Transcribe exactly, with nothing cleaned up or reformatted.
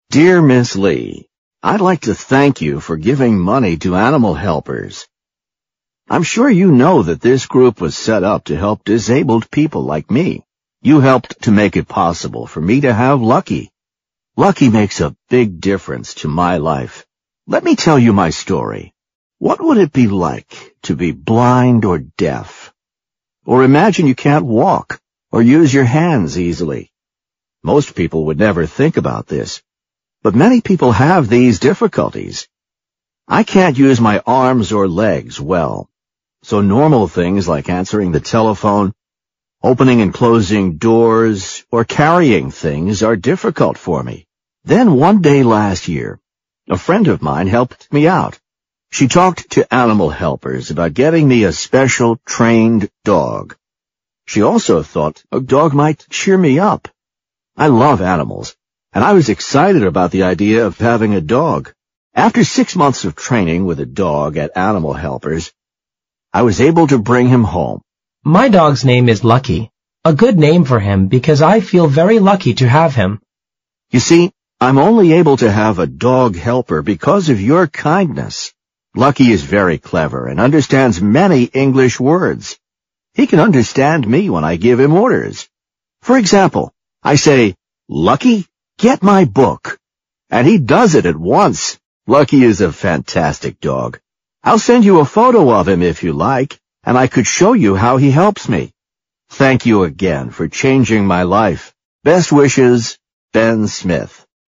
Dear Miss Lee, I'd like to thank you for giving money to animal helpers. I'm sure you know that this group was set up to help disabled people like me. You helped to make it possible for me to have Lucky. Lucky makes a big difference to my life. Let me tell you my story. What would it be like to be blind or deaf? Or imagine you can't walk or use your hands easily. Most people would never think about this, but many people have these difficulties. I can't use my arms or legs well, so normal things like answering the telephone, opening and closing doors, or carrying things are difficult for me. Then one day last year, a friend of mine helped me out. She talked to animal helpers about getting me a special trained dog. She also thought a dog might cheer me up. I love animals, and I was excited about the idea of having a dog. After six months of training with a dog at Animal Helpers, I was able to bring him home. My dog's name is Lucky, a good name for him because I feel very lucky to have him. You see, I'm only able to have a dog helper because of your kindness. Lucky is very clever and understands many English words. He can understand me when I give him orders. For example, I say, "Lucky, get my book." And he does it at once. Lucky is a fantastic dog. I'll send you a photo of him if you like, and I could show you how he helps me. Thank you again for changing my life. Best wishes, Ben Smith.